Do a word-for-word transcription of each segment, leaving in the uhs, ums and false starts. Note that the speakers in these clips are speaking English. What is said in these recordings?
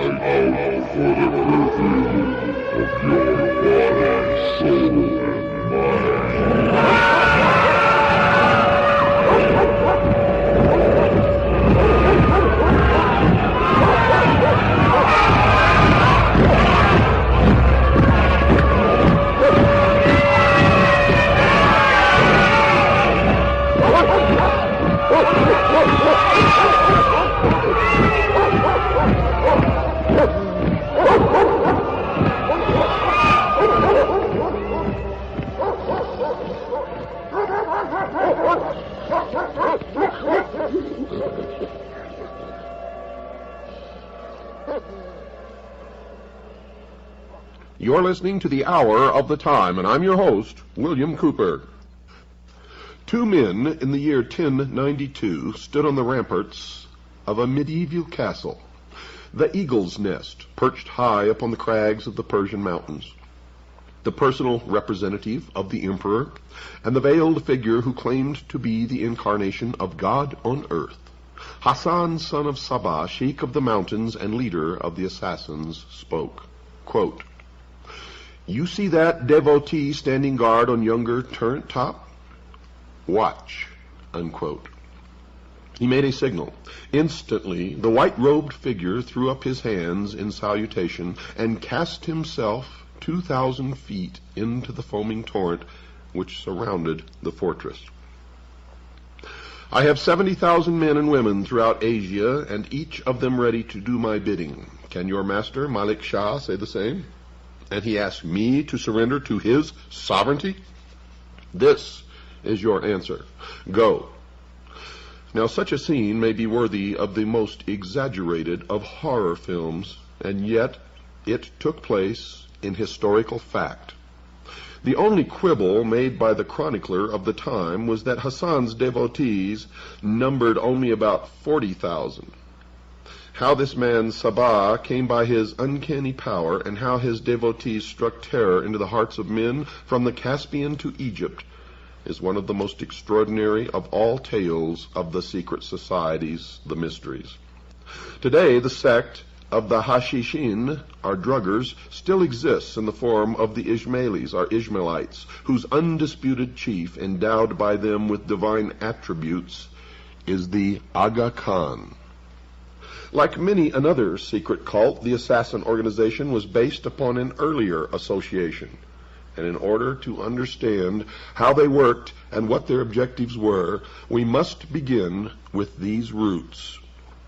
out for the perfume of your body, soul, and mind. You're listening to the Hour of the Time, and I'm your host, William Cooper. Two men in the year ten ninety-two stood on the ramparts of a medieval castle, the Eagle's Nest, perched high upon the crags of the Persian mountains. The personal representative of the emperor, and the veiled figure who claimed to be the incarnation of God on earth, Hassan, son of Sabah, sheikh of the mountains and leader of the assassins, spoke. Quote, "You see that devotee standing guard on yonder turret top? Watch," unquote. He made a signal. Instantly, the white-robed figure threw up his hands in salutation and cast himself two thousand feet into the foaming torrent which surrounded the fortress. "I have seventy thousand men and women throughout Asia, and each of them ready to do my bidding. Can your master, Malik Shah, say the same? And he asked me to surrender to his sovereignty? This is your answer. Go." Now, such a scene may be worthy of the most exaggerated of horror films, and yet it took place in historical fact. The only quibble made by the chronicler of the time was that Hassan's devotees numbered only about forty thousand. How this man Sabah came by his uncanny power, and how his devotees struck terror into the hearts of men from the Caspian to Egypt, is one of the most extraordinary of all tales of the secret societies, the mysteries. Today, the sect of the Hashishin, or druggers, still exists in the form of the Ismailis, or Ishmaelites, whose undisputed chief, endowed by them with divine attributes, is the Aga Khan. Like many another secret cult, the assassin organization was based upon an earlier association. And in order to understand how they worked and what their objectives were, we must begin with these roots.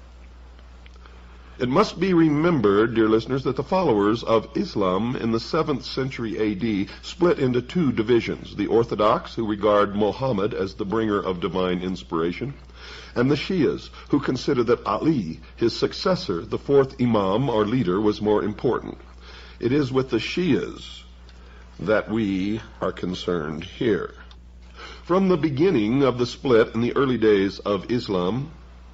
It must be remembered, dear listeners, that the followers of Islam in the seventh century A D split into two divisions: the Orthodox, who regard Muhammad as the bringer of divine inspiration, and the Shias, who consider that Ali, his successor, the fourth Imam or leader, was more important. It is with the Shias that we are concerned here. From the beginning of the split in the early days of Islam,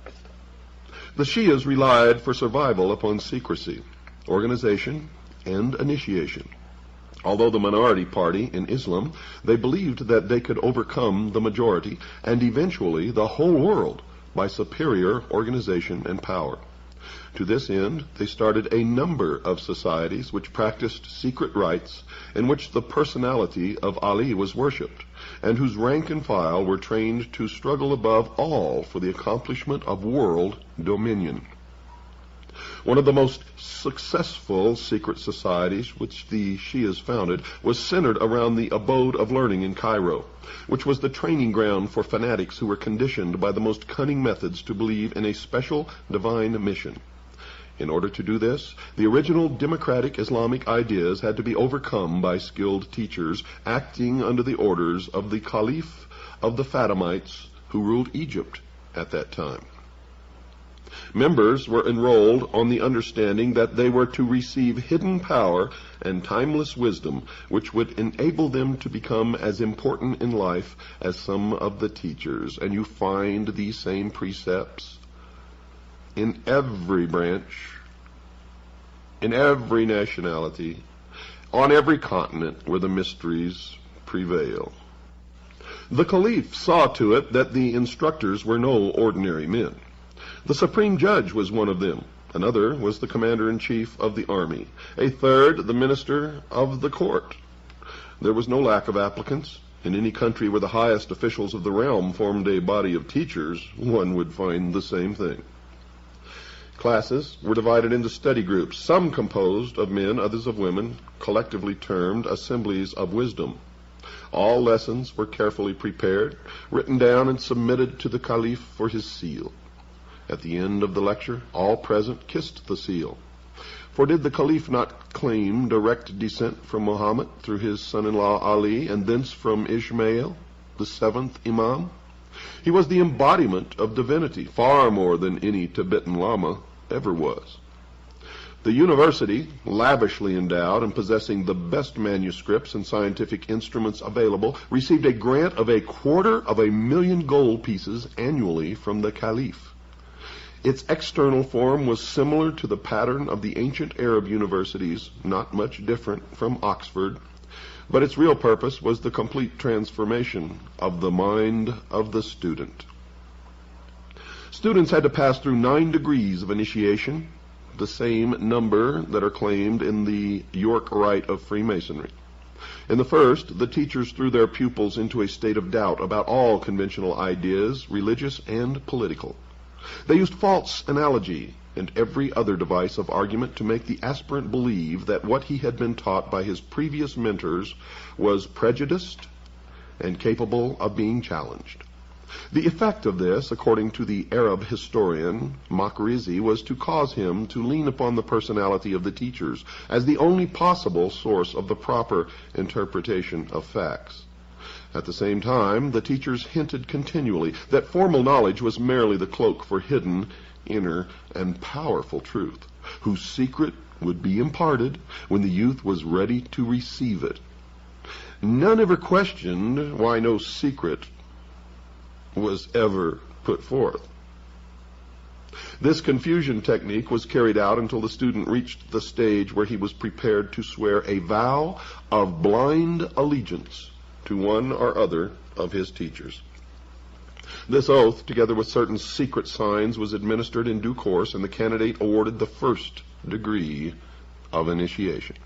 the Shias relied for survival upon secrecy, organization, and initiation. Although the minority party in Islam, they believed that they could overcome the majority and eventually the whole world by superior organization and power. To this end, they started a number of societies which practiced secret rites in which the personality of Ali was worshipped, and whose rank and file were trained to struggle above all for the accomplishment of world dominion. One of the most successful secret societies which the Shias founded was centered around the Abode of Learning in Cairo, which was the training ground for fanatics who were conditioned by the most cunning methods to believe in a special divine mission. In order to do this, the original democratic Islamic ideas had to be overcome by skilled teachers acting under the orders of the Caliph of the Fatimites who ruled Egypt at that time. Members were enrolled on the understanding that they were to receive hidden power and timeless wisdom, which would enable them to become as important in life as some of the teachers. And you find these same precepts in every branch, in every nationality, on every continent where the mysteries prevail. The Caliph saw to it that the instructors were no ordinary men. The supreme judge was one of them, Another was the commander-in-chief of the army. A third, the minister of the court. There was no lack of applicants. In any country where the highest officials of the realm formed a body of teachers, one would find the same thing. Classes were divided into study groups, some composed of men, others of women, collectively termed assemblies of wisdom. All lessons were carefully prepared, written down, and submitted to the caliph for his seal. At the end of the lecture, all present kissed the seal. For did the caliph not claim direct descent from Muhammad through his son-in-law Ali, and thence from Ishmael, the seventh Imam? He was the embodiment of divinity, far more than any Tibetan Lama ever was. The university, lavishly endowed and possessing the best manuscripts and scientific instruments available, received a grant of a quarter of a million gold pieces annually from the caliph. Its external form was similar to the pattern of the ancient Arab universities, not much different from Oxford, but its real purpose was the complete transformation of the mind of the student. Students had to pass through nine degrees of initiation, the same number that are claimed in the York Rite of Freemasonry. In the first, the teachers threw their pupils into a state of doubt about all conventional ideas, religious and political. They used false analogy and every other device of argument to make the aspirant believe that what he had been taught by his previous mentors was prejudiced and capable of being challenged. The effect of this, according to the Arab historian Makrizi, was to cause him to lean upon the personality of the teachers as the only possible source of the proper interpretation of facts. At the same time, the teachers hinted continually that formal knowledge was merely the cloak for hidden, inner, and powerful truth, whose secret would be imparted when the youth was ready to receive it. None ever questioned why no secret was ever put forth. This confusion technique was carried out until the student reached the stage where he was prepared to swear a vow of blind allegiance to one or other of his teachers. This oath, together with certain secret signs, was administered in due course, and the candidate awarded the first degree of initiation.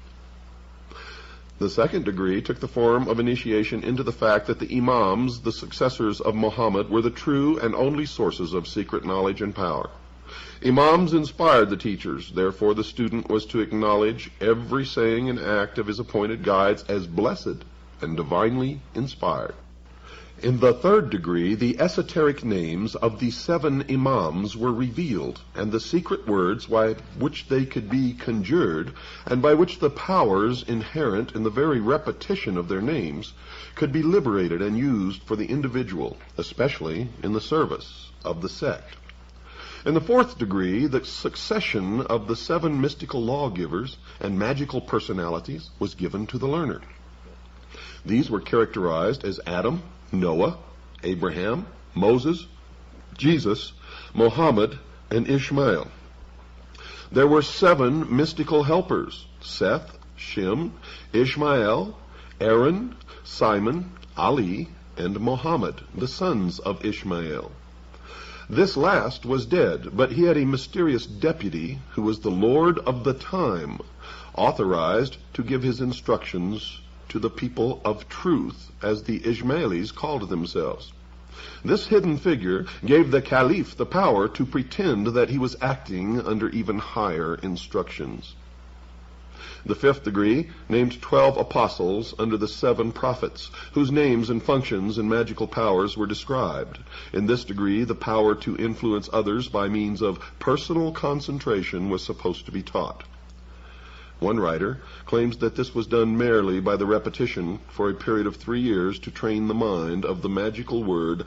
The second degree took the form of initiation into the fact that the Imams, the successors of Muhammad, were the true and only sources of secret knowledge and power. Imams inspired the teachers, therefore the student was to acknowledge every saying and act of his appointed guides as blessed and divinely inspired. In the third degree, the esoteric names of the seven Imams were revealed, and the secret words by which they could be conjured, and by which the powers inherent in the very repetition of their names could be liberated and used for the individual, especially in the service of the sect. In the fourth degree, the succession of the seven mystical lawgivers and magical personalities was given to the learner. These were characterized as Adam, Noah, Abraham, Moses, Jesus, Muhammad, and Ishmael. There were seven mystical helpers: Seth, Shem, Ishmael, Aaron, Simon, Ali, and Muhammad, the sons of Ishmael. This last was dead, but he had a mysterious deputy who was the Lord of the time, authorized to give his instructions to the people of truth, as the Ismailis called themselves. This hidden figure gave the caliph the power to pretend that he was acting under even higher instructions. The fifth degree named twelve apostles under the seven prophets, whose names and functions and magical powers were described. In this degree, the power to influence others by means of personal concentration was supposed to be taught. One writer claims that this was done merely by the repetition for a period of three years to train the mind of the magical word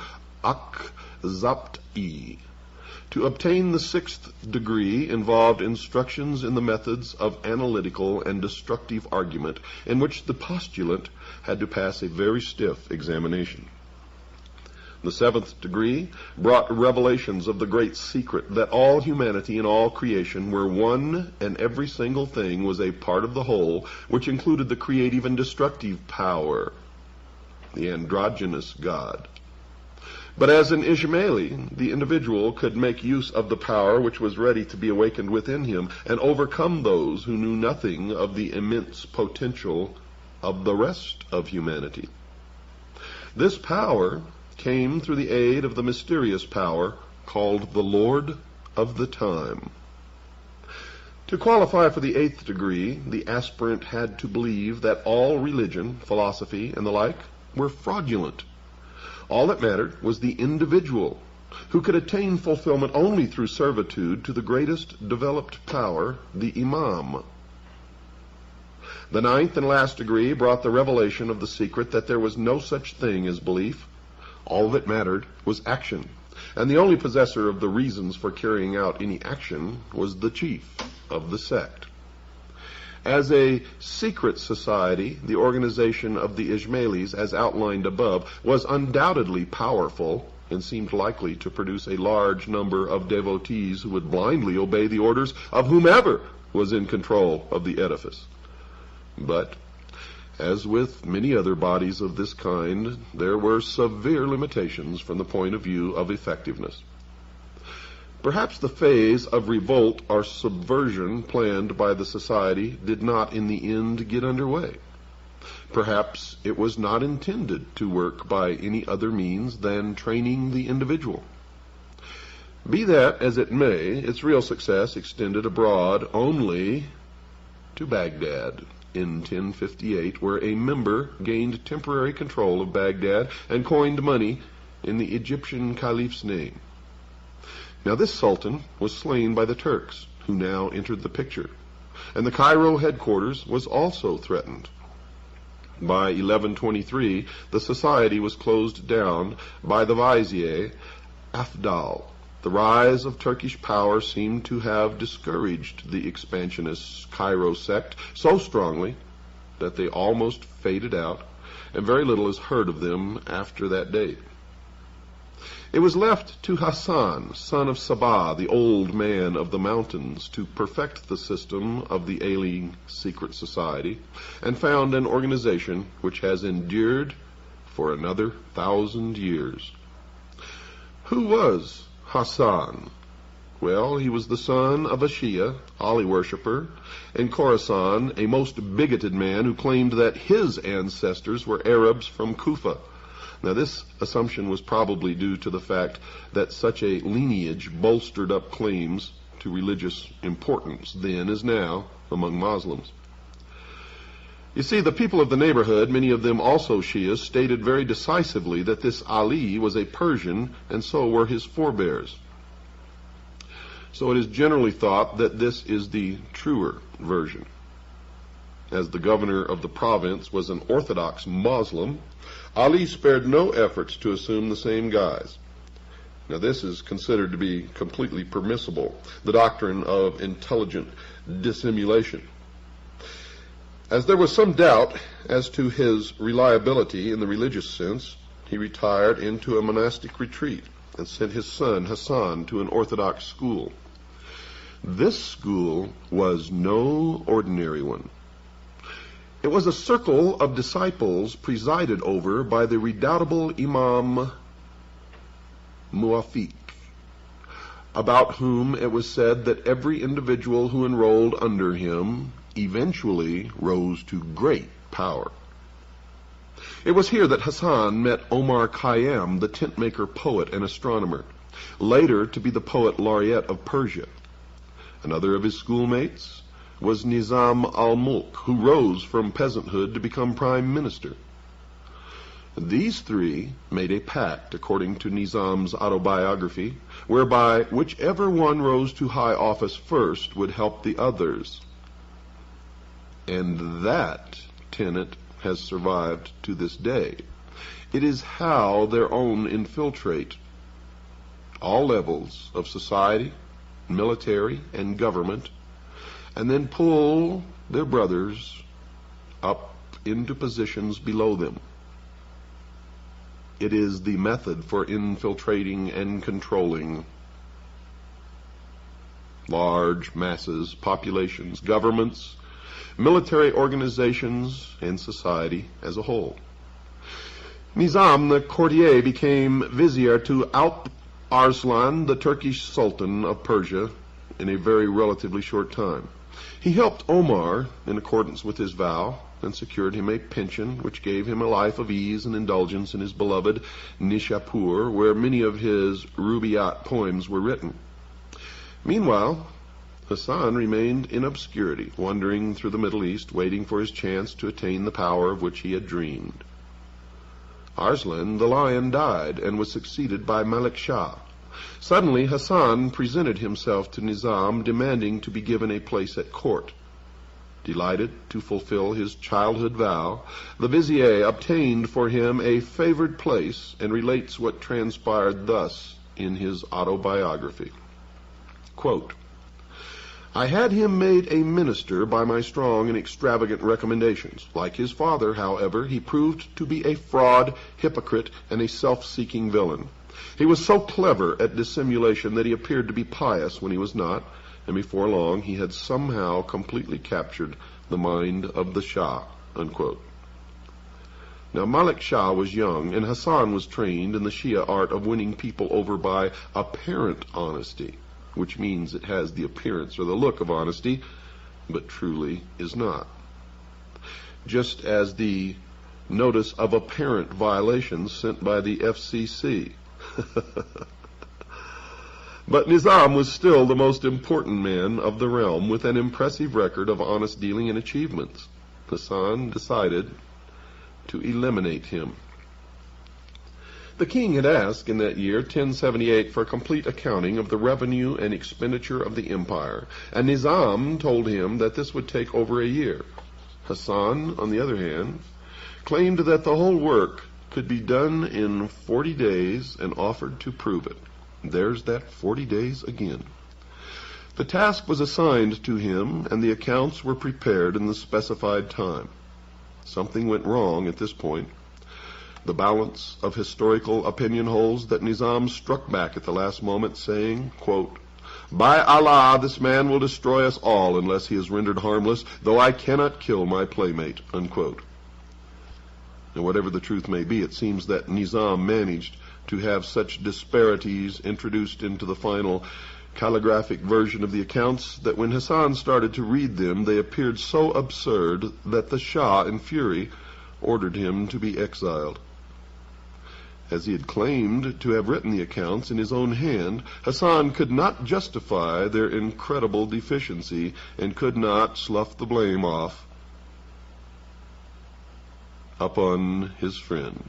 Ak-Zapt-I. To obtain the sixth degree involved instructions in the methods of analytical and destructive argument, in which the postulant had to pass a very stiff examination. The seventh degree brought revelations of the great secret that all humanity and all creation were one, and every single thing was a part of the whole, which included the creative and destructive power, the androgynous God. But as an Ishmaeli, the individual could make use of the power which was ready to be awakened within him and overcome those who knew nothing of the immense potential of the rest of humanity. This power came through the aid of the mysterious power called the Lord of the Time. To qualify for the eighth degree, the aspirant had to believe that all religion, philosophy, and the like were fraudulent. All that mattered was the individual, who could attain fulfillment only through servitude to the greatest developed power, the Imam. The ninth and last degree brought the revelation of the secret that there was no such thing as belief. All that mattered was action, and the only possessor of the reasons for carrying out any action was the chief of the sect. As a secret society, the organization of the Ishmaelis, as outlined above, was undoubtedly powerful and seemed likely to produce a large number of devotees who would blindly obey the orders of whomever was in control of the edifice. But, as with many other bodies of this kind, there were severe limitations from the point of view of effectiveness. Perhaps the phase of revolt or subversion planned by the society did not in the end get underway. Perhaps it was not intended to work by any other means than training the individual. Be that as it may, its real success extended abroad only to Baghdad in ten fifty-eight, where a member gained temporary control of Baghdad and coined money in the Egyptian caliph's name. Now this sultan was slain by the Turks, who now entered the picture, and the Cairo headquarters was also threatened. By eleven twenty-three, the society was closed down by the vizier Afdal. The rise of Turkish power seemed to have discouraged the expansionist Cairo sect so strongly that they almost faded out, and very little is heard of them after that date. It was left to Hassan, son of Sabah, the old man of the mountains, to perfect the system of the ailing secret society and found an organization which has endured for another thousand years. Who was Hassan? Well, he was the son of a Shia, Ali worshipper, in Khorasan, a most bigoted man who claimed that his ancestors were Arabs from Kufa. Now, this assumption was probably due to the fact that such a lineage bolstered up claims to religious importance then as now among Muslims. You see, the people of the neighborhood, many of them also Shias, stated very decisively that this Ali was a Persian, and so were his forebears. So it is generally thought that this is the truer version. As the governor of the province was an Orthodox Muslim, Ali spared no efforts to assume the same guise. Now this is considered to be completely permissible, the doctrine of intelligent dissimulation. As there was some doubt as to his reliability in the religious sense, he retired into a monastic retreat and sent his son Hassan to an Orthodox school. This school was no ordinary one. It was a circle of disciples presided over by the redoubtable Imam Muwafiq, about whom it was said that every individual who enrolled under him eventually rose to great power. It was here that Hassan met Omar Khayyam, the tent-maker poet and astronomer, later to be the poet laureate of Persia. Another of his schoolmates was Nizam al-Mulk, who rose from peasanthood to become prime minister. These three made a pact, according to Nizam's autobiography, whereby whichever one rose to high office first would help the others. And that tenet has survived to this day. It is how their own infiltrate all levels of society, military, and government, and then pull their brothers up into positions below them. It is the method for infiltrating and controlling large masses, populations, governments, military organizations, and society as a whole. Nizam the courtier became vizier to Alp Arslan, the Turkish Sultan of Persia, in a very relatively short time. He helped Omar in accordance with his vow and secured him a pension which gave him a life of ease and indulgence in his beloved Nishapur, where many of his Rubaiyat poems were written. Meanwhile, Hasan remained in obscurity, wandering through the Middle East, waiting for his chance to attain the power of which he had dreamed. Arslan the Lion died and was succeeded by Malik Shah. Suddenly, Hasan presented himself to Nizam, demanding to be given a place at court. Delighted to fulfill his childhood vow, the vizier obtained for him a favored place and relates what transpired thus in his autobiography. Quote, I had him made a minister by my strong and extravagant recommendations. Like his father, however, he proved to be a fraud, hypocrite, and a self-seeking villain. He was so clever at dissimulation that he appeared to be pious when he was not, and before long he had somehow completely captured the mind of the Shah. Unquote. Now, Malik Shah was young, and Hasan was trained in the Shia art of winning people over by apparent honesty, which means it has the appearance or the look of honesty, but truly is not. Just as the notice of apparent violations sent by the F C C. But Nizam was still the most important man of the realm, with an impressive record of honest dealing and achievements. Hasan decided to eliminate him. The king had asked in that year, ten seventy-eight, for a complete accounting of the revenue and expenditure of the empire, and Nizam told him that this would take over a year. Hasan, on the other hand, claimed that the whole work could be done in forty days and offered to prove it. There's that forty days again. The task was assigned to him, and the accounts were prepared in the specified time. Something went wrong at this point. The balance of historical opinion holds that Nizam struck back at the last moment, saying, quote, By Allah, this man will destroy us all unless he is rendered harmless, though I cannot kill my playmate. Unquote. Now, whatever the truth may be, it seems that Nizam managed to have such disparities introduced into the final calligraphic version of the accounts that when Hasan started to read them, they appeared so absurd that the Shah, in fury, ordered him to be exiled. As he had claimed to have written the accounts in his own hand, Hasan could not justify their incredible deficiency and could not slough the blame off upon his friend.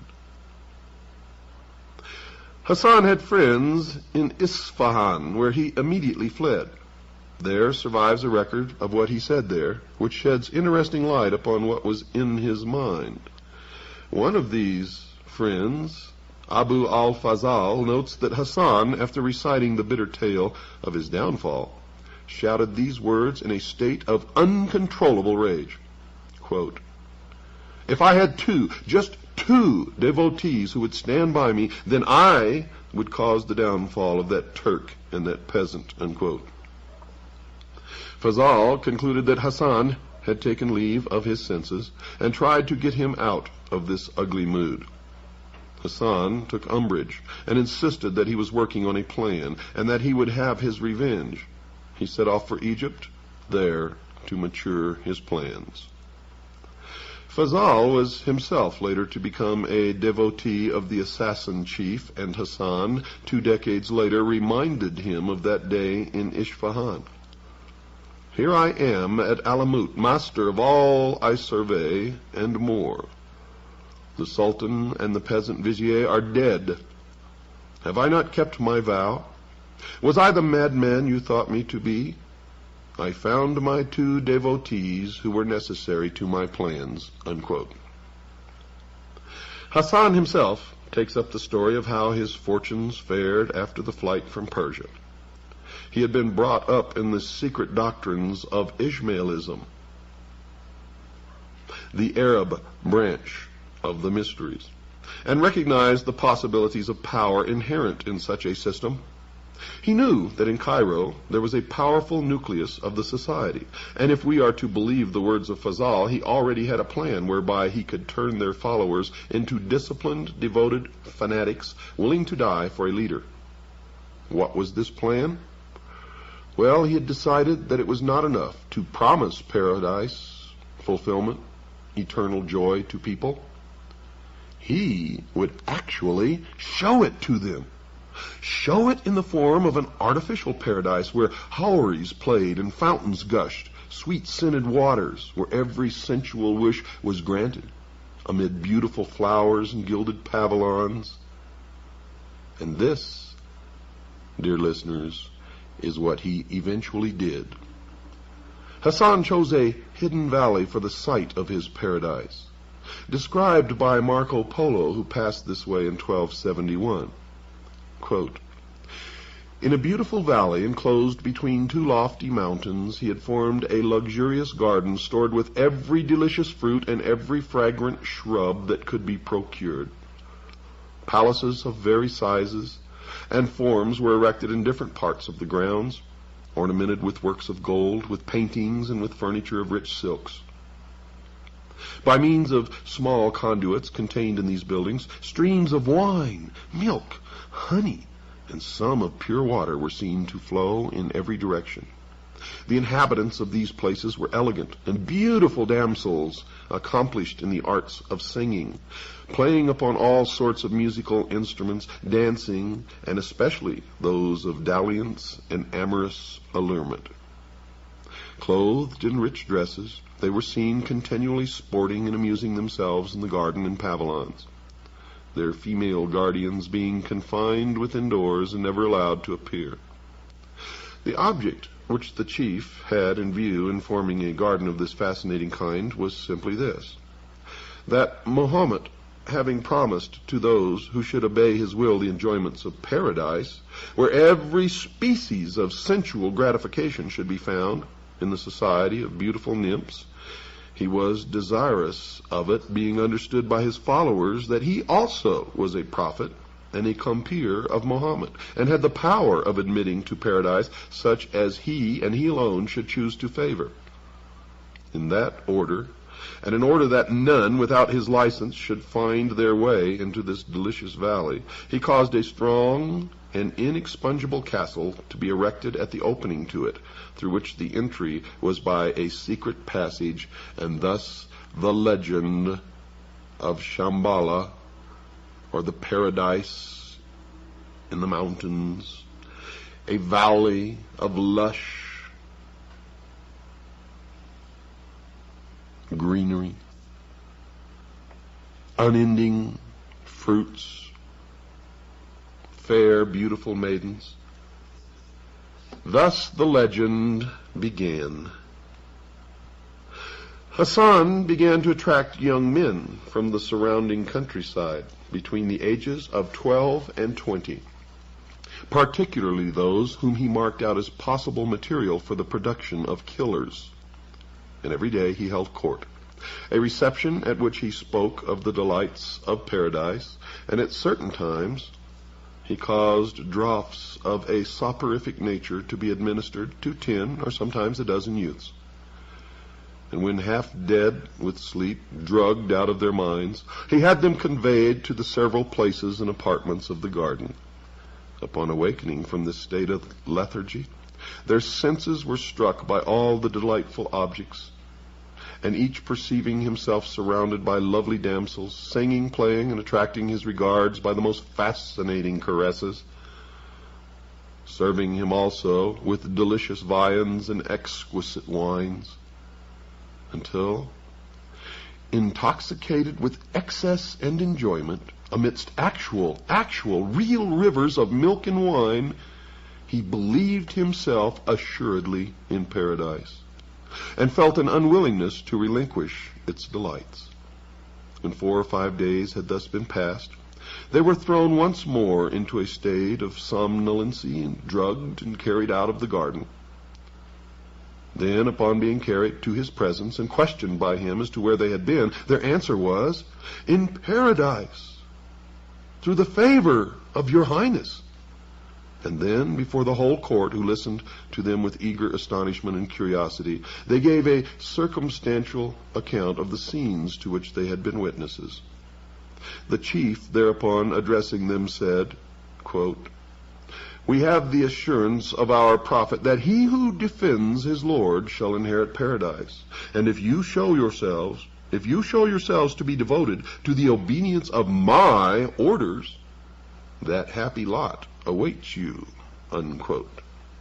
Hasan had friends in Isfahan, where he immediately fled. There survives a record of what he said there, which sheds interesting light upon what was in his mind. One of these friends, Abu al-Fazal, notes that Hasan, after reciting the bitter tale of his downfall, shouted these words in a state of uncontrollable rage. Quote, If I had two, just two devotees who would stand by me, then I would cause the downfall of that Turk and that peasant. Unquote. Fazal concluded that Hasan had taken leave of his senses and tried to get him out of this ugly mood. Hasan took umbrage and insisted that he was working on a plan and that he would have his revenge. He set off for Egypt, there to mature his plans. Fazal was himself later to become a devotee of the assassin chief, and Hasan, two decades later, reminded him of that day in Isfahan. Here I am at Alamut, master of all I survey and more. The Sultan and the peasant vizier are dead. Have I not kept my vow? Was I the madman you thought me to be? I found my two devotees who were necessary to my plans. Unquote. Hasan himself takes up the story of how his fortunes fared after the flight from Persia. He had been brought up in the secret doctrines of Ismailism, the Arab branch of the mysteries, and recognized the possibilities of power inherent in such a system. He knew that in Cairo there was a powerful nucleus of the society, and if we are to believe the words of Fazal, he already had a plan whereby he could turn their followers into disciplined, devoted fanatics willing to die for a leader. What was this plan? Well, he had decided that it was not enough to promise paradise, fulfillment, eternal joy to people. He would actually show it to them. Show it in the form of an artificial paradise where houris played and fountains gushed, sweet-scented waters where every sensual wish was granted, amid beautiful flowers and gilded pavilions. And this, dear listeners, is what he eventually did. Hassan chose a hidden valley for the site of his paradise, described by Marco Polo, who passed this way in twelve seventy-one. Quote, "In a beautiful valley enclosed between two lofty mountains, he had formed a luxurious garden stored with every delicious fruit and every fragrant shrub that could be procured. Palaces of various sizes and forms were erected in different parts of the grounds, ornamented with works of gold, with paintings, and with furniture of rich silks. By means of small conduits contained in these buildings, streams of wine, milk, honey, and some of pure water were seen to flow in every direction. The inhabitants of these places were elegant and beautiful damsels, accomplished in the arts of singing, playing upon all sorts of musical instruments, dancing, and especially those of dalliance and amorous allurement. Clothed in rich dresses, they were seen continually sporting and amusing themselves in the garden and pavilions, their female guardians being confined within doors and never allowed to appear. The object which the chief had in view in forming a garden of this fascinating kind was simply this: that Mohammed, having promised to those who should obey his will the enjoyments of paradise, where every species of sensual gratification should be found in the society of beautiful nymphs, he was desirous of it being understood by his followers that he also was a prophet and a compeer of Muhammad, and had the power of admitting to paradise such as he and he alone should choose to favor. In that order, and in order that none without his license should find their way into this delicious valley, he caused a strong and inexpugnable castle to be erected at the opening to it, through which the entry was by a secret passage, and thus the legend of Shambhala, or the paradise in the mountains, a valley of lush greenery, unending fruits, fair, beautiful maidens. Thus the legend began. Hassan began to attract young men from the surrounding countryside between the ages of twelve and twenty, particularly those whom he marked out as possible material for the production of killers. And every day he held court, a reception at which he spoke of the delights of paradise, and at certain times he caused draughts of a soporific nature to be administered to ten or sometimes a dozen youths. And when half dead with sleep, drugged out of their minds, he had them conveyed to the several places and apartments of the garden. Upon awakening from this state of lethargy, their senses were struck by all the delightful objects, and each perceiving himself surrounded by lovely damsels, singing, playing, and attracting his regards by the most fascinating caresses, serving him also with delicious viands and exquisite wines, until, intoxicated with excess and enjoyment, amidst actual, actual, real rivers of milk and wine, he believed himself assuredly in paradise, and felt an unwillingness to relinquish its delights. When four or five days had thus been passed, they were thrown once more into a state of somnolency, and drugged and carried out of the garden. Then, upon being carried to his presence and questioned by him as to where they had been, their answer was, "In paradise, through the favor of your highness." And then, before the whole court, who listened to them with eager astonishment and curiosity, they gave a circumstantial account of the scenes to which they had been witnesses. The chief, thereupon addressing them, said, quote, "We have the assurance of our prophet that he who defends his Lord shall inherit paradise. And if you show yourselves, if you show yourselves to be devoted to the obedience of my orders, that happy lot awaits you," unquote.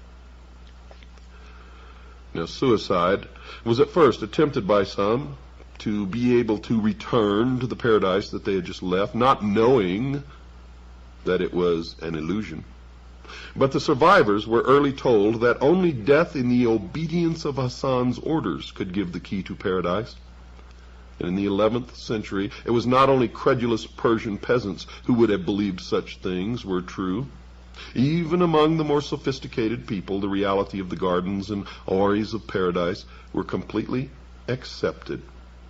Now, suicide was at first attempted by some to be able to return to the paradise that they had just left, not knowing that it was an illusion. But the survivors were early told that only death in the obedience of Hassan's orders could give the key to paradise. And in the eleventh century, it was not only credulous Persian peasants who would have believed such things were true. Even among the more sophisticated people, the reality of the gardens and houris of paradise were completely accepted.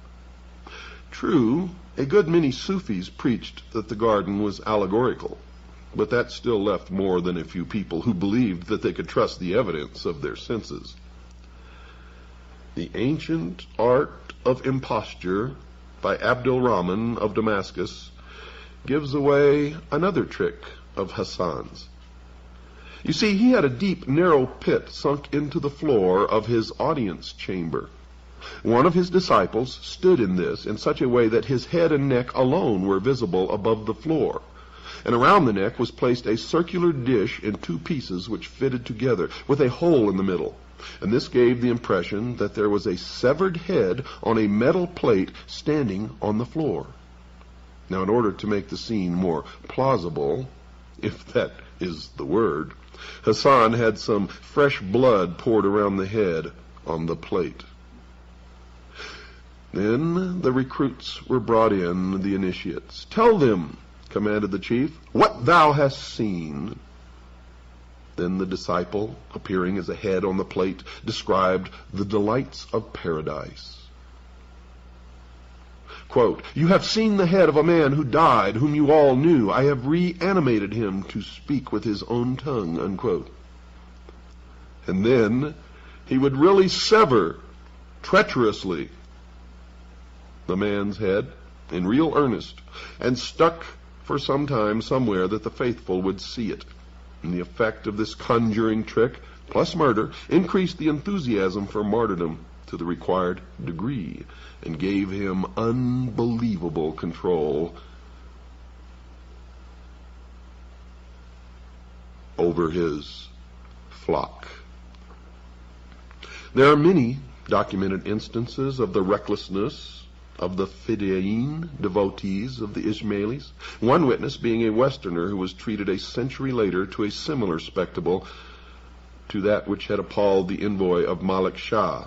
True, a good many Sufis preached that the garden was allegorical, but that still left more than a few people who believed that they could trust the evidence of their senses. The Ancient Art of Imposture by Abdul Rahman of Damascus gives away another trick of Hassan's. You see, he had a deep, narrow pit sunk into the floor of his audience chamber. One of his disciples stood in this in such a way that his head and neck alone were visible above the floor, and around the neck was placed a circular dish in two pieces which fitted together, with a hole in the middle. And this gave the impression that there was a severed head on a metal plate standing on the floor. Now, in order to make the scene more plausible, if that is the word, Hassan had some fresh blood poured around the head on the plate. Then the recruits were brought in, the initiates. "Tell them," commanded the chief, "what thou hast seen." Then the disciple, appearing as a head on the plate, described the delights of paradise. Quote, "You have seen the head of a man who died, whom you all knew. I have reanimated him to speak with his own tongue," unquote. And then he would really sever treacherously the man's head in real earnest, and stuck for some time somewhere that the faithful would see it. And the effect of this conjuring trick, plus murder, increased the enthusiasm for martyrdom to the required degree, and gave him unbelievable control over his flock. There are many documented instances of the recklessness of the Fidayeen, devotees of the Ismailis, one witness being a Westerner who was treated a century later to a similar spectacle to that which had appalled the envoy of Malik Shah.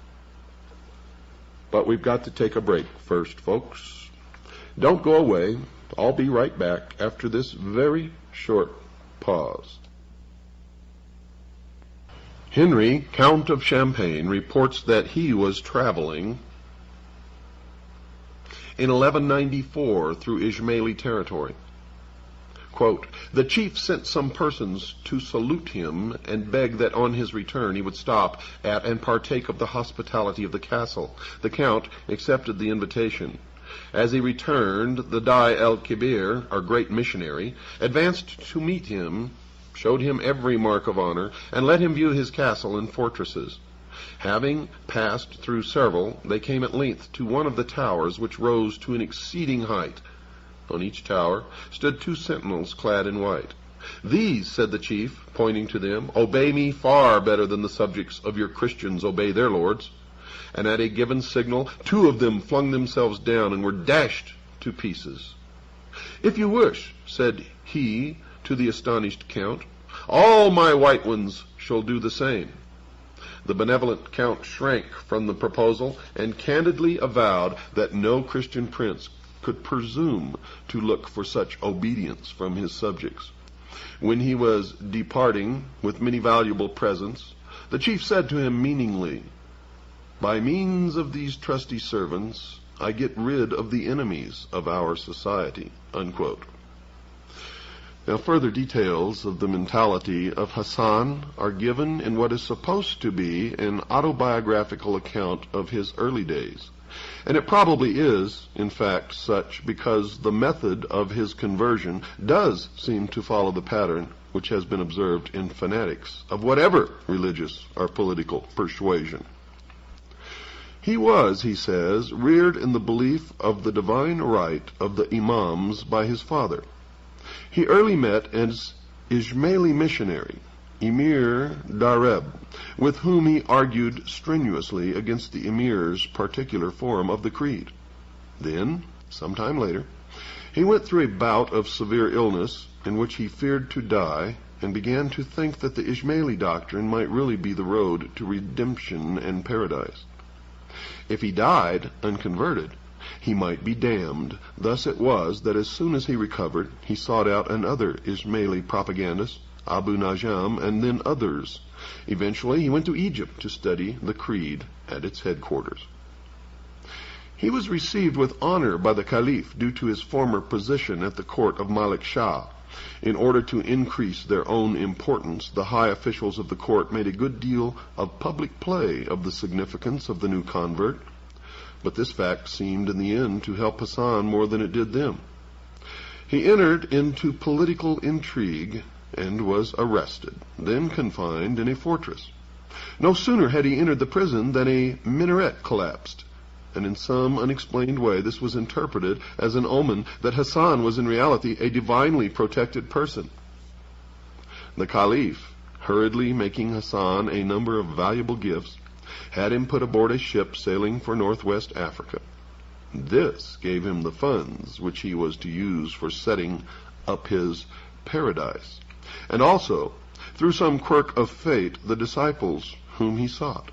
But we've got to take a break first, folks. Don't go away. I'll be right back after this very short pause. Henry, Count of Champagne, reports that he was traveling in eleven ninety-four through Ismaili territory. Quote, "The chief sent some persons to salute him and beg that on his return he would stop at and partake of the hospitality of the castle. The count accepted the invitation. As he returned, the Dai el-Kibir, our great missionary, advanced to meet him, showed him every mark of honor, and let him view his castle and fortresses. Having passed through several, they came at length to one of the towers, which rose to an exceeding height. On each tower stood two sentinels clad in white. 'These,' said the chief, pointing to them, 'obey me far better than the subjects of your Christians obey their lords.' And at a given signal, two of them flung themselves down and were dashed to pieces. 'If you wish,' said he to the astonished count, 'all my white ones shall do the same.' The benevolent count shrank from the proposal and candidly avowed that no Christian prince could presume to look for such obedience from his subjects. When he was departing with many valuable presents, the chief said to him meaningly, 'By means of these trusty servants, I get rid of the enemies of our society,' unquote. Now, further details of the mentality of Hassan are given in what is supposed to be an autobiographical account of his early days. And it probably is, in fact, such because the method of his conversion does seem to follow the pattern which has been observed in fanatics of whatever religious or political persuasion. He was, he says, reared in the belief of the divine right of the Imams by his father. He early met an Ismaili missionary, Emir Dareb, with whom he argued strenuously against the Emir's particular form of the creed. Then, some time later, he went through a bout of severe illness in which he feared to die and began to think that the Ismaili doctrine might really be the road to redemption and paradise. If he died unconverted, he might be damned. Thus it was that as soon as he recovered, he sought out another Ismaili propagandist, Abu Najam, and then others. Eventually, he went to Egypt to study the creed at its headquarters. He was received with honor by the Caliph due to his former position at the court of Malik Shah. In order to increase their own importance, the high officials of the court made a good deal of public play of the significance of the new convert, but this fact seemed in the end to help Hassan more than it did them. He entered into political intrigue and was arrested, then confined in a fortress. No sooner had he entered the prison than a minaret collapsed, and in some unexplained way this was interpreted as an omen that Hassan was in reality a divinely protected person. The Caliph, hurriedly making Hassan a number of valuable gifts, had him put aboard a ship sailing for northwest Africa. This gave him the funds which he was to use for setting up his paradise, and also, through some quirk of fate, the disciples whom he sought.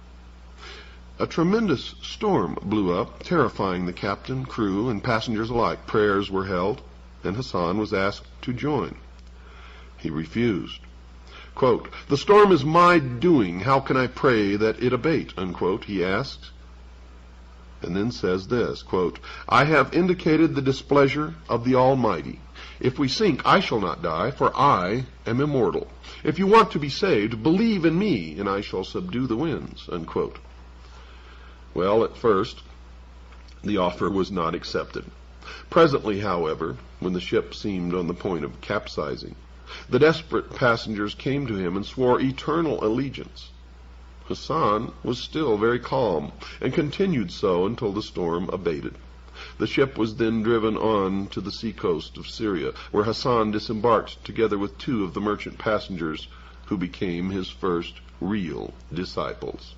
A tremendous storm blew up, terrifying the captain, crew, and passengers alike. Prayers were held, and Hassan was asked to join. He refused. Quote, "The storm is my doing. How can I pray that it abate?" Unquote, he asked. And then says this, quote, "I have indicated the displeasure of the Almighty. If we sink, I shall not die, for I am immortal. If you want to be saved, believe in me, and I shall subdue the winds." Unquote. Well, at first, the offer was not accepted. Presently, however, when the ship seemed on the point of capsizing, the desperate passengers came to him and swore eternal allegiance. Hassan was still very calm, and continued so until the storm abated. The ship was then driven on to the seacoast of Syria, where Hassan disembarked together with two of the merchant passengers who became his first real disciples.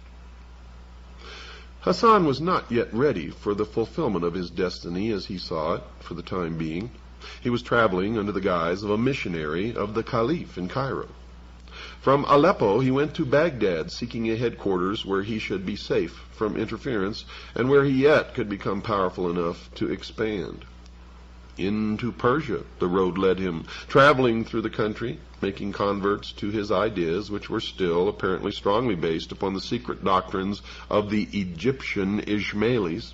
Hassan was not yet ready for the fulfillment of his destiny as he saw it for the time being. He was traveling under the guise of a missionary of the Caliph in Cairo. From Aleppo he went to Baghdad, seeking a headquarters where he should be safe from interference and where he yet could become powerful enough to expand. Into Persia the road led him, traveling through the country, making converts to his ideas, which were still apparently strongly based upon the secret doctrines of the Egyptian Ismailis.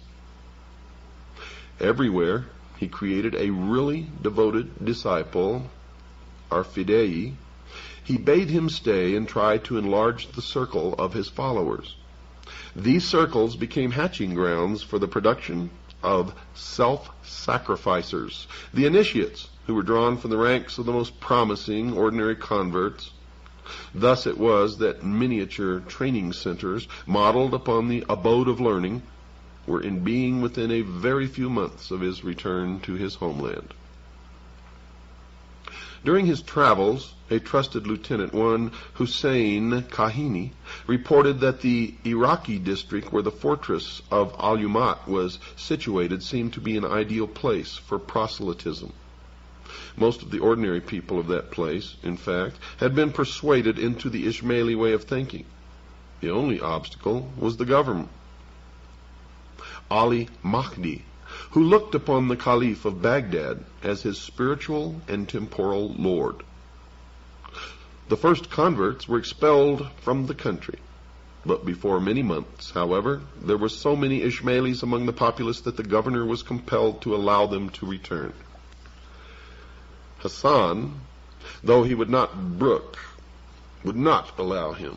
Everywhere he created a really devoted disciple, Arfidei. He bade him stay and try to enlarge the circle of his followers. These circles became hatching grounds for the production of self-sacrificers, the initiates, who were drawn from the ranks of the most promising ordinary converts. Thus it was that miniature training centers, modeled upon the abode of learning, were in being within a very few months of his return to his homeland. During his travels, a trusted lieutenant, one Hussein Kahini, reported that the Iraqi district where the fortress of Al-Umat was situated seemed to be an ideal place for proselytism. Most of the ordinary people of that place, in fact, had been persuaded into the Ismaili way of thinking. The only obstacle was the government. Ali Mahdi, who looked upon the Caliph of Baghdad as his spiritual and temporal lord. The first converts were expelled from the country, but before many months, however, there were so many Ismailis among the populace that the governor was compelled to allow them to return. Hassan, though he would not brook, would not allow him.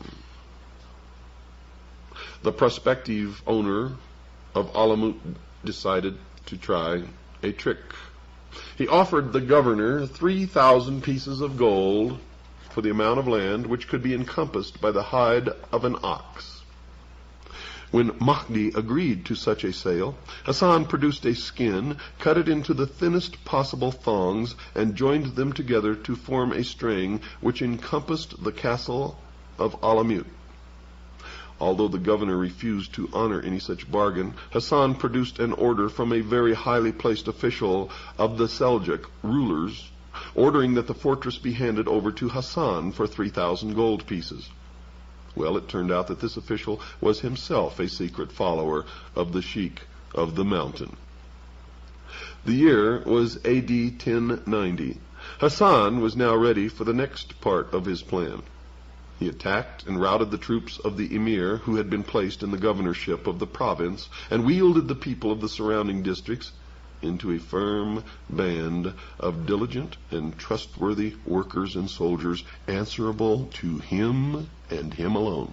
The prospective owner of Alamut decided to try a trick. He offered the governor three thousand pieces of gold for the amount of land which could be encompassed by the hide of an ox. When Mahdi agreed to such a sale, Hassan produced a skin, cut it into the thinnest possible thongs, and joined them together to form a string which encompassed the castle of Alamut. Although the governor refused to honor any such bargain, Hassan produced an order from a very highly placed official of the Seljuk rulers, ordering that the fortress be handed over to Hassan for three thousand gold pieces. Well, it turned out that this official was himself a secret follower of the Sheik of the Mountain. The year was A D ten ninety. Hassan was now ready for the next part of his plan. He attacked and routed the troops of the emir who had been placed in the governorship of the province, and wielded the people of the surrounding districts into a firm band of diligent and trustworthy workers and soldiers answerable to him and him alone.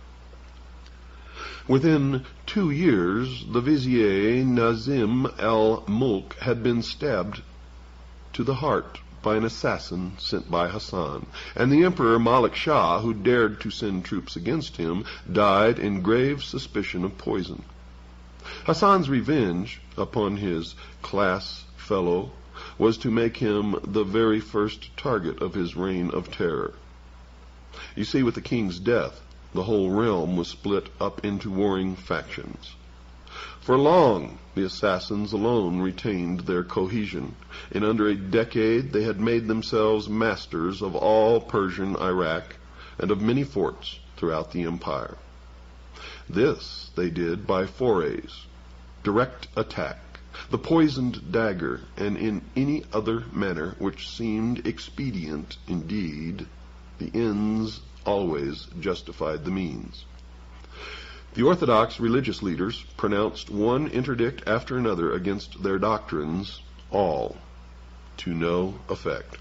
Within two years, the vizier Nazim al-Mulk had been stabbed to the heart by an assassin sent by Hassan, and the Emperor Malik Shah, who dared to send troops against him, died in grave suspicion of poison. Hassan's revenge upon his class fellow was to make him the very first target of his reign of terror. You see, with the king's death, the whole realm was split up into warring factions. For long, the assassins alone retained their cohesion. In under a decade, they had made themselves masters of all Persian Iraq and of many forts throughout the empire. This they did by forays, direct attack, the poisoned dagger, and in any other manner which seemed expedient. Indeed, the ends always justified the means. The Orthodox religious leaders pronounced one interdict after another against their doctrines, all to no effect.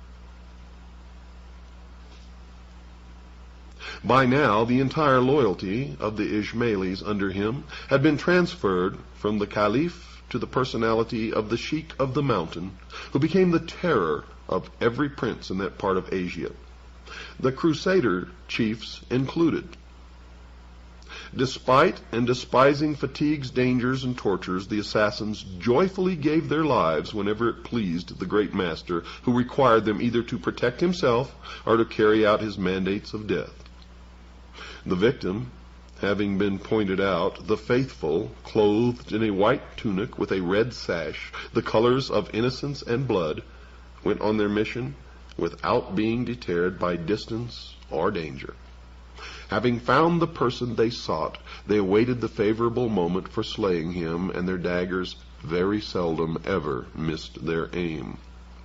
By now, the entire loyalty of the Ismailis under him had been transferred from the Caliph to the personality of the Sheik of the Mountain, who became the terror of every prince in that part of Asia, the Crusader chiefs included. Despite and despising fatigues, dangers, and tortures, the assassins joyfully gave their lives whenever it pleased the great master, who required them either to protect himself or to carry out his mandates of death. The victim, having been pointed out, the faithful, clothed in a white tunic with a red sash, the colors of innocence and blood, went on their mission without being deterred by distance or danger. Having found the person they sought, they awaited the favorable moment for slaying him, and their daggers very seldom ever missed their aim.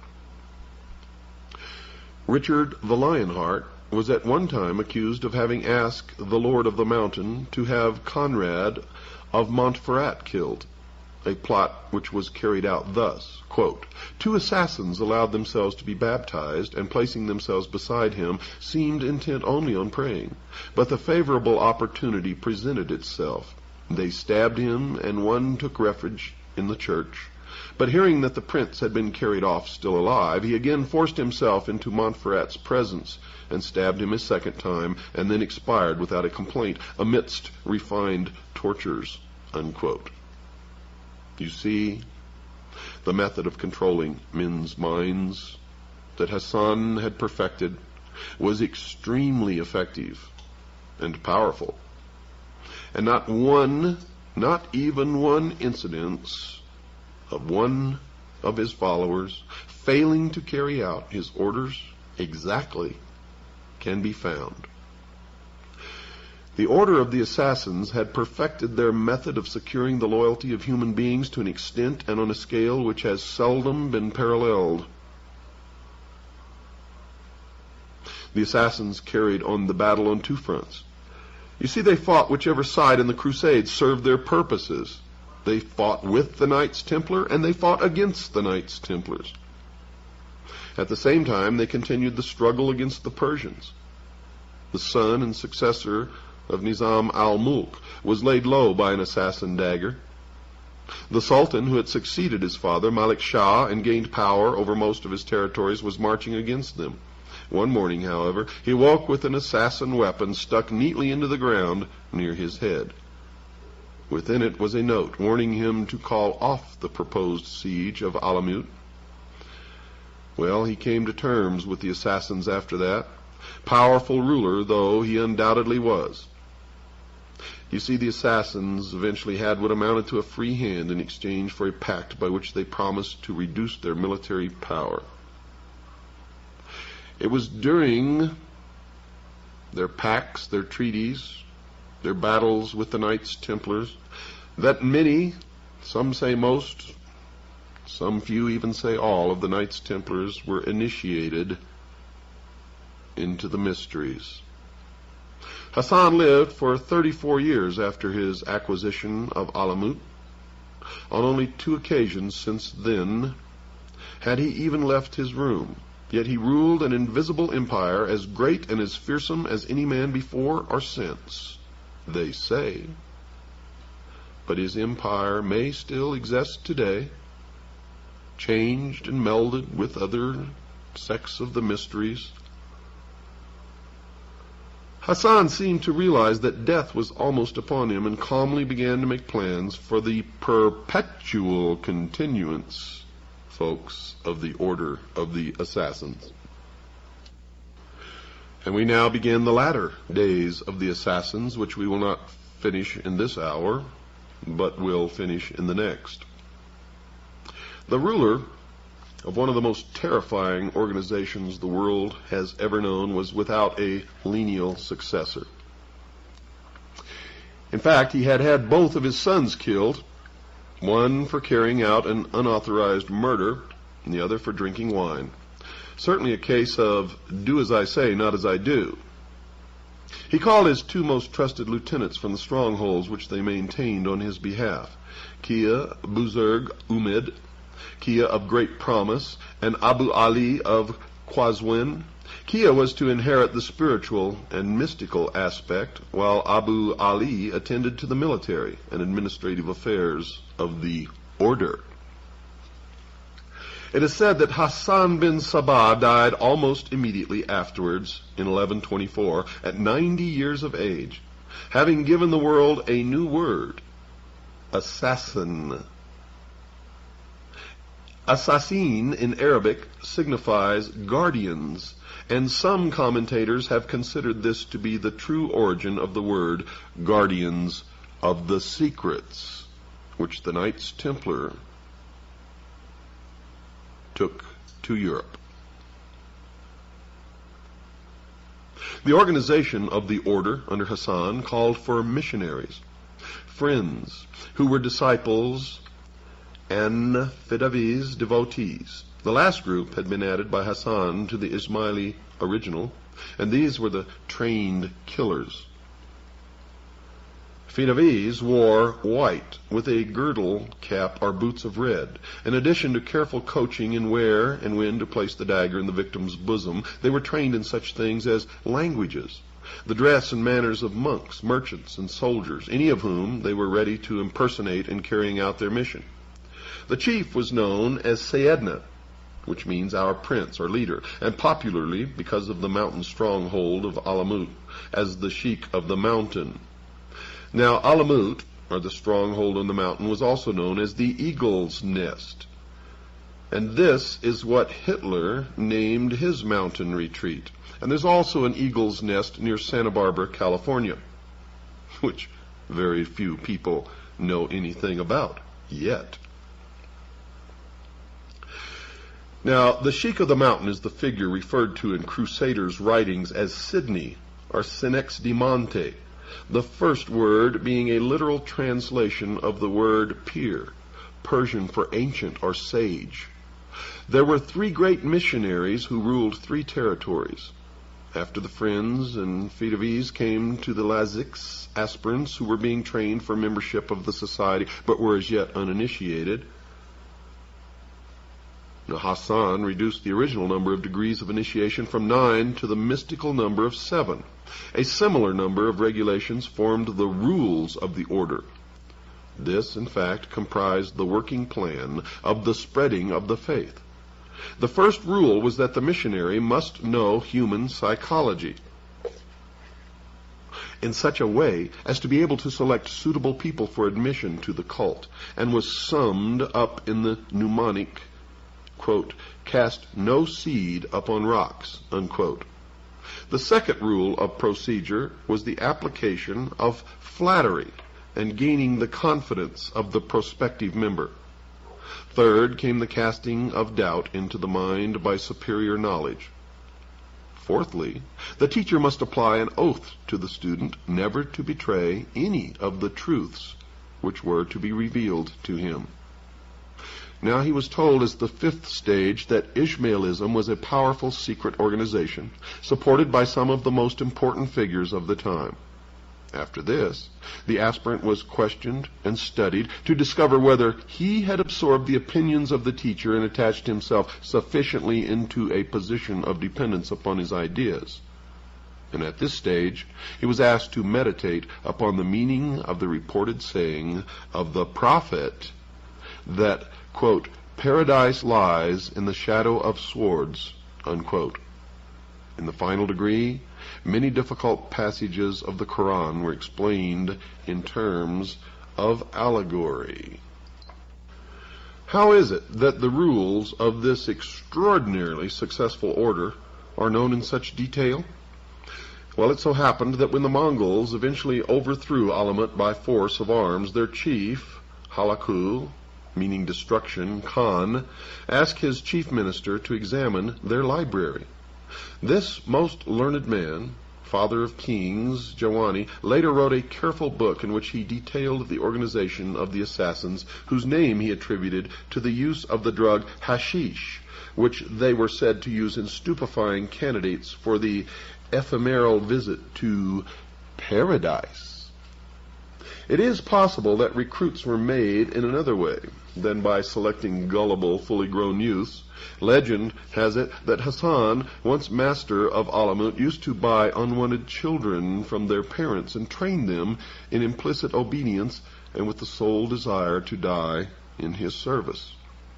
Richard the Lionheart was at one time accused of having asked the Lord of the Mountain to have Conrad of Montferrat killed, a plot which was carried out thus, quote, "Two assassins allowed themselves to be baptized, and placing themselves beside him, seemed intent only on praying. But the favorable opportunity presented itself. They stabbed him, and one took refuge in the church. But hearing that the prince had been carried off still alive, he again forced himself into Montferrat's presence, and stabbed him a second time, and then expired without a complaint, amidst refined tortures," unquote. You see, the method of controlling men's minds that Hassan had perfected was extremely effective and powerful. And not one, not even one incident of one of his followers failing to carry out his orders exactly can be found. The order of the assassins had perfected their method of securing the loyalty of human beings to an extent and on a scale which has seldom been paralleled. The assassins carried on the battle on two fronts. You see, they fought whichever side in the Crusades served their purposes. They fought with the Knights Templar, and they fought against the Knights Templars. At the same time, they continued the struggle against the Persians. The son and successor of Nizam al-Mulk was laid low by an assassin dagger. The Sultan, who had succeeded his father, Malik Shah, and gained power over most of his territories, was marching against them. One morning, however, he woke with an assassin weapon stuck neatly into the ground near his head. Within it was a note warning him to call off the proposed siege of Alamut. Well, he came to terms with the assassins after that, powerful ruler though he undoubtedly was. You see, the assassins eventually had what amounted to a free hand in exchange for a pact by which they promised to reduce their military power. It was during their pacts, their treaties, their battles with the Knights Templars, that many, some say most, some few even say all, of the Knights Templars were initiated into the mysteries. Hassan lived for thirty-four years after his acquisition of Alamut. On only two occasions since then had he even left his room, yet he ruled an invisible empire as great and as fearsome as any man before or since, they say. But his empire may still exist today, changed and melded with other sects of the mysteries. Hassan seemed to realize that death was almost upon him and calmly began to make plans for the perpetual continuance, folks, of the Order of the Assassins. And we now begin the latter days of the Assassins, which we will not finish in this hour, but will finish in the next. The ruler of one of the most terrifying organizations the world has ever known was without a lineal successor. In fact, he had had both of his sons killed, one for carrying out an unauthorized murder, and the other for drinking wine. Certainly a case of do as I say, not as I do. He called his two most trusted lieutenants from the strongholds which they maintained on his behalf, Kia Buzurg Umid, Kia of Great Promise, and Abu Ali of Qazwin. Kia was to inherit the spiritual and mystical aspect, while Abu Ali attended to the military and administrative affairs of the order. It is said that Hassan bin Sabah died almost immediately afterwards, in eleven twenty-four, at ninety years of age, having given the world a new word, assassin. Assassin in Arabic signifies guardians, and some commentators have considered this to be the true origin of the word guardians of the secrets, which the Knights Templar took to Europe. The organization of the order under Hassan called for missionaries, friends who were disciples and Fidavis devotees. The last group had been added by Hassan to the Ismaili original, and these were the trained killers. Fidavis wore white with a girdle cap or boots of red. In addition to careful coaching in where and when to place the dagger in the victim's bosom, they were trained in such things as languages, the dress and manners of monks, merchants, and soldiers, any of whom they were ready to impersonate in carrying out their mission. The chief was known as Sayyidna, which means our prince or leader, and popularly, because of the mountain stronghold of Alamut, as the Sheikh of the mountain. Now, Alamut, or the stronghold on the mountain, was also known as the Eagle's Nest. And this is what Hitler named his mountain retreat. And there's also an Eagle's Nest near Santa Barbara, California, which very few people know anything about yet. Now, the Sheikh of the Mountain is the figure referred to in Crusaders' writings as Sidney, or Senex de Monte, the first word being a literal translation of the word pir, Persian for ancient or sage. There were three great missionaries who ruled three territories. After the Friends and Fidavis came to the Laziks, aspirants who were being trained for membership of the society but were as yet uninitiated. Now, Hassan reduced the original number of degrees of initiation from nine to the mystical number of seven. A similar number of regulations formed the rules of the order. This, in fact, comprised the working plan of the spreading of the faith. The first rule was that the missionary must know human psychology in such a way as to be able to select suitable people for admission to the cult, and was summed up in the mnemonic, quote, cast no seed upon rocks, unquote. The second rule of procedure was the application of flattery and gaining the confidence of the prospective member. Third came the casting of doubt into the mind by superior knowledge. Fourthly, the teacher must apply an oath to the student never to betray any of the truths which were to be revealed to him. Now he was told as the fifth stage that Ishmaelism was a powerful secret organization, supported by some of the most important figures of the time. After this, the aspirant was questioned and studied to discover whether he had absorbed the opinions of the teacher and attached himself sufficiently into a position of dependence upon his ideas. And at this stage, he was asked to meditate upon the meaning of the reported saying of the prophet that, quote, paradise lies in the shadow of swords, unquote. In the final degree, many difficult passages of the Quran were explained in terms of allegory. How is it that the rules of this extraordinarily successful order are known in such detail? Well, it so happened that when the Mongols eventually overthrew Alamut by force of arms, their chief, Halaku, meaning destruction, Khan, asked his chief minister to examine their library. This most learned man, father of kings, Jawani, later wrote a careful book in which he detailed the organization of the assassins, whose name he attributed to the use of the drug hashish, which they were said to use in stupefying candidates for the ephemeral visit to paradise. It is possible that recruits were made in another way than by selecting gullible, fully grown youths. Legend has it that Hassan, once master of Alamut, used to buy unwanted children from their parents and train them in implicit obedience and with the sole desire to die in his service.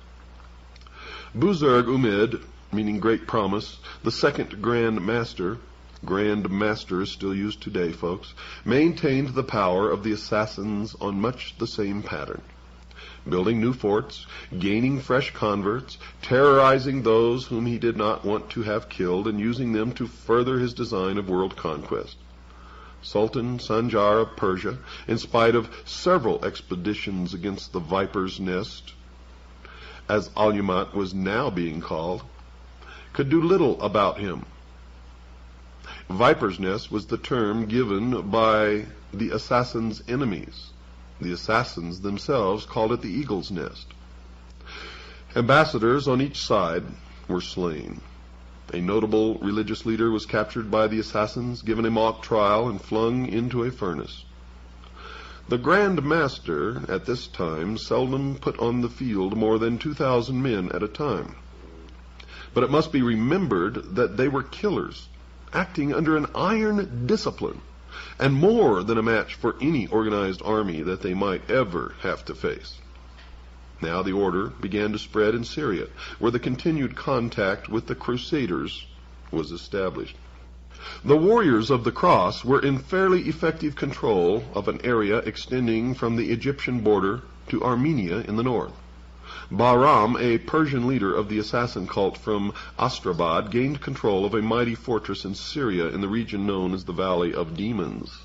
Buzurg Umid, meaning great promise, the second Grand Master, Grand Master is still used today, folks, maintained the power of the assassins on much the same pattern. Building new forts, gaining fresh converts, terrorizing those whom he did not want to have killed, and using them to further his design of world conquest. Sultan Sanjar of Persia, in spite of several expeditions against the Viper's Nest, as Alamut was now being called, could do little about him. Viper's Nest was the term given by the assassin's enemies. The assassins themselves called it the Eagle's Nest. Ambassadors on each side were slain. A notable religious leader was captured by the assassins, given a mock trial, and flung into a furnace. The Grand Master at this time seldom put on the field more than two thousand men at a time. But it must be remembered that they were killers, acting under an iron discipline, and more than a match for any organized army that they might ever have to face. Now the order began to spread in Syria, where the continued contact with the Crusaders was established. The warriors of the cross were in fairly effective control of an area extending from the Egyptian border to Armenia in the north. Bahram, a Persian leader of the assassin cult from Astrabad, gained control of a mighty fortress in Syria in the region known as the Valley of Demons,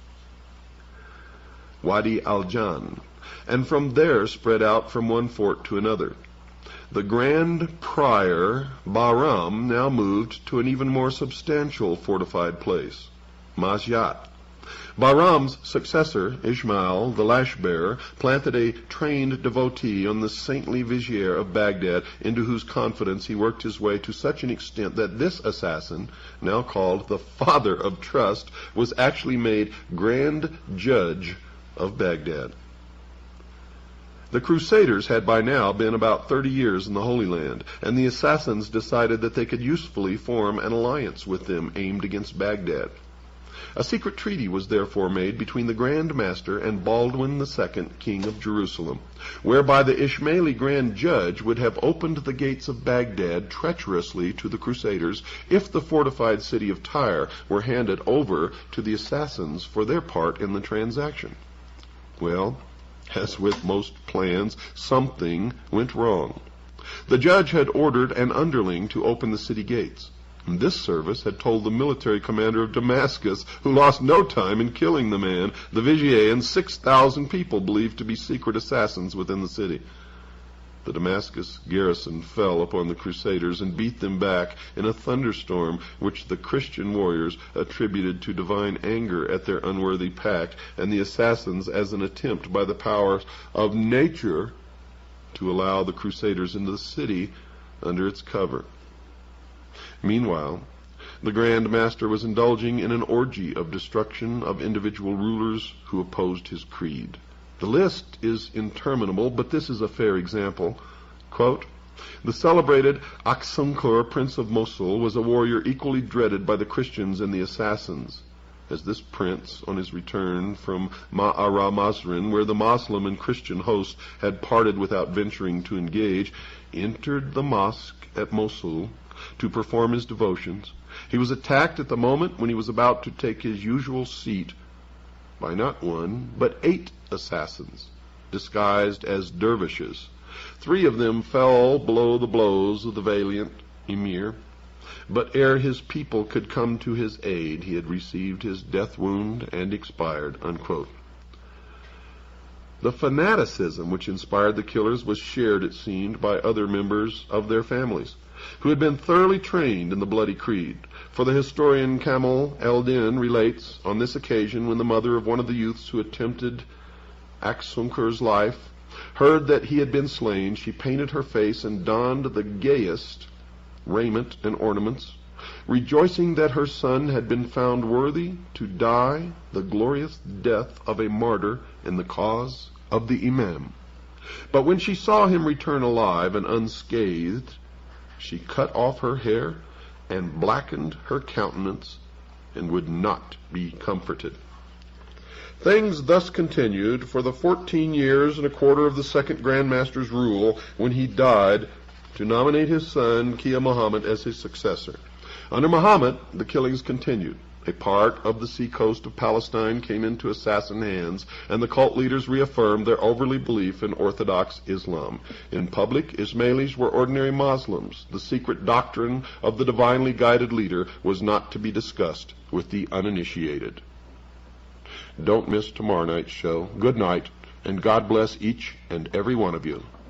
Wadi al-Jan, and from there spread out from one fort to another. The Grand Prior, Bahram, now moved to an even more substantial fortified place, Masyat. Bahram's successor, Ishmael, the lash-bearer, planted a trained devotee on the saintly vizier of Baghdad, into whose confidence he worked his way to such an extent that this assassin, now called the Father of Trust, was actually made Grand Judge of Baghdad. The Crusaders had by now been about thirty years in the Holy Land, and the assassins decided that they could usefully form an alliance with them aimed against Baghdad. A secret treaty was therefore made between the Grand Master and Baldwin the Second, King of Jerusalem, whereby the Ismaili Grand Judge would have opened the gates of Baghdad treacherously to the Crusaders if the fortified city of Tyre were handed over to the assassins for their part in the transaction. Well, as with most plans, something went wrong. The judge had ordered an underling to open the city gates. This service had told the military commander of Damascus, who lost no time in killing the man, the vizier, and six thousand people believed to be secret assassins within the city. The Damascus garrison fell upon the Crusaders and beat them back in a thunderstorm which the Christian warriors attributed to divine anger at their unworthy pact, and the assassins as an attempt by the powers of nature to allow the Crusaders into the city under its cover. Meanwhile, the Grand Master was indulging in an orgy of destruction of individual rulers who opposed his creed. The list is interminable, but this is a fair example. Quote, the celebrated Aksunkur, Prince of Mosul, was a warrior equally dreaded by the Christians and the assassins. As this prince, on his return from Ma'ara Mazrin, where the Moslem and Christian hosts had parted without venturing to engage, entered the mosque at Mosul to perform his devotions, he was attacked at the moment when he was about to take his usual seat by not one, but eight assassins, disguised as dervishes. Three of them fell below the blows of the valiant emir, but ere his people could come to his aid, he had received his death wound and expired. Unquote. The fanaticism which inspired the killers was shared, it seemed, by other members of their families, who had been thoroughly trained in the bloody creed. For the historian Kamal el-Din relates, on this occasion, when the mother of one of the youths who attempted Aksunkur's life heard that he had been slain, she painted her face and donned the gayest raiment and ornaments, rejoicing that her son had been found worthy to die the glorious death of a martyr in the cause of the Imam. But when she saw him return alive and unscathed, she cut off her hair and blackened her countenance and would not be comforted. Things thus continued for the fourteen years and a quarter of the second Grand Master's rule, when he died to nominate his son Kia Muhammad as his successor. Under Muhammad, the killings continued. A part of the seacoast of Palestine came into assassin hands, and the cult leaders reaffirmed their overly belief in Orthodox Islam. In public, Ismailis were ordinary Muslims. The secret doctrine of the divinely guided leader was not to be discussed with the uninitiated. Don't miss tomorrow night's show. Good night, and God bless each and every one of you.